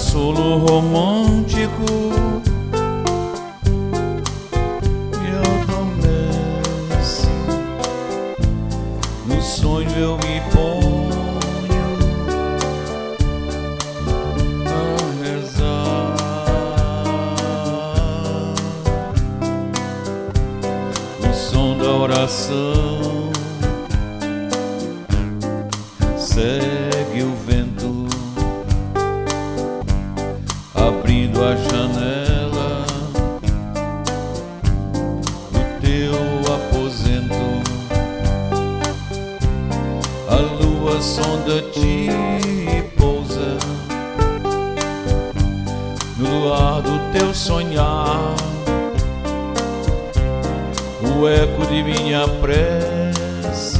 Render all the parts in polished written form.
consolo romântico me adormece. No sonho eu me ponho a rezar. O som da oração segue o vento, abrindo a janela do teu aposento. A lua sonda-te e pousa no luar do teu sonhar. O eco de minha prece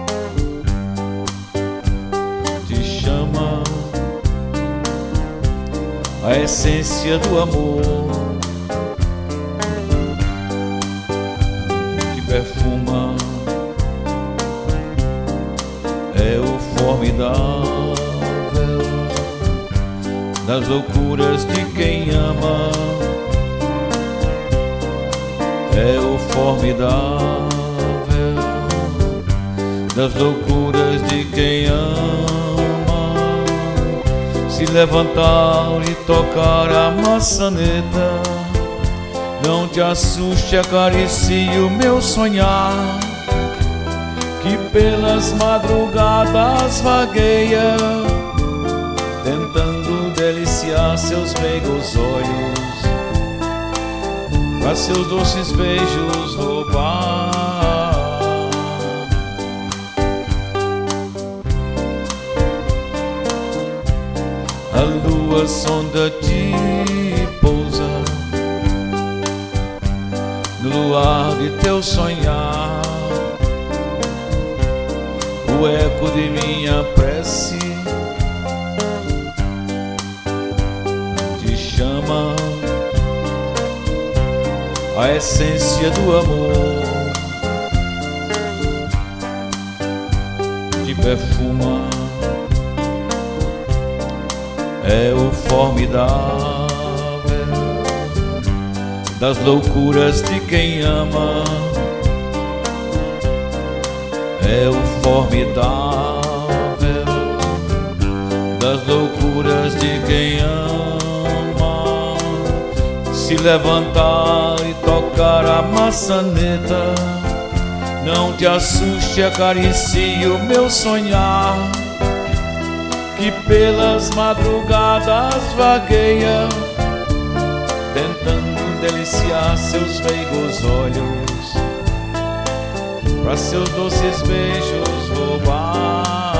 te chama, a essência do amor te perfuma. É o formidável das loucuras de quem ama. É o formidável das loucuras de quem ama. Se levantar e tocar a maçaneta, não te assuste, acaricie o meu sonhar, que pelas madrugadas vagueia, tentando deliciar seus meigos olhos, pra seus doces beijos roubar. A lua sonda-te e pousa no luar de teu sonhar. O eco de minha prece te chama, a essência do amor te perfuma. É o formidável das loucuras de quem ama. É o formidável das loucuras de quem ama. Se levantar e tocar a maçaneta, não te assuste, acaricie o meu sonhar, que pelas madrugadas vagueia, tentando deliciar seus meigos olhos, pra seus doces beijos roubar.